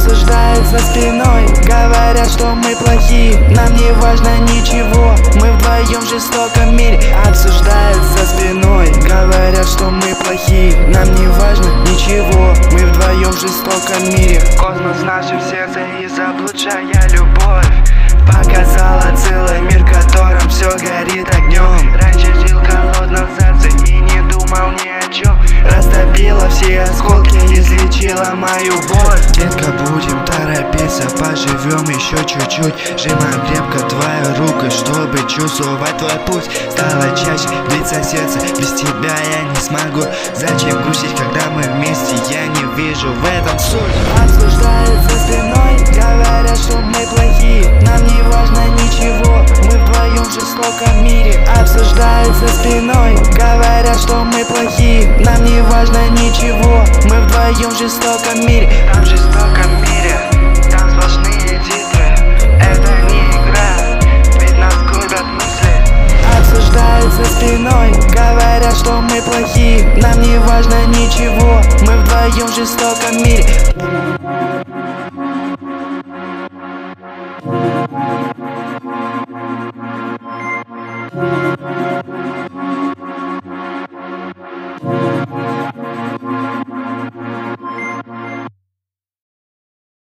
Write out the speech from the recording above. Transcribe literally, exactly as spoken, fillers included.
Обсуждают за спиной, говорят, что мы плохие. Нам не важно ничего, мы вдвоем в жестоком мире. Обсуждают за спиной, говорят, что мы плохие. Нам не важно ничего, мы вдвоем в жестоком мире. Космос в нашем сердце и заблудшая любовь показала целый мир, в котором все горит огнем. Раньше жил в холодном сердце и не думал ни о чем. Растопила все осколки, излечила мою боль. Детка, будем торопиться, поживем еще чуть-чуть. Сжимаем крепко твою руку, чтобы чувствовать твой путь. Стало чаще биться сердце, без тебя я не смогу. Зачем грустить, когда мы вместе, я не вижу в этом суть. Обсуждают за спиной, говорят, что мы плохие. Нам не важно ничего, мы вдвоем в жестоком мире. Обсуждают за спиной, говорят, что мы плохие. Нам не важно ничего, мы вдвоем в жестоком мире. Там в жестоком мире, там сплошные титры. Это не игра, ведь нас губят мысли. Обсуждают за спиной, говорят, что мы плохие. Нам не важно ничего, мы вдвоем в жестоком мире.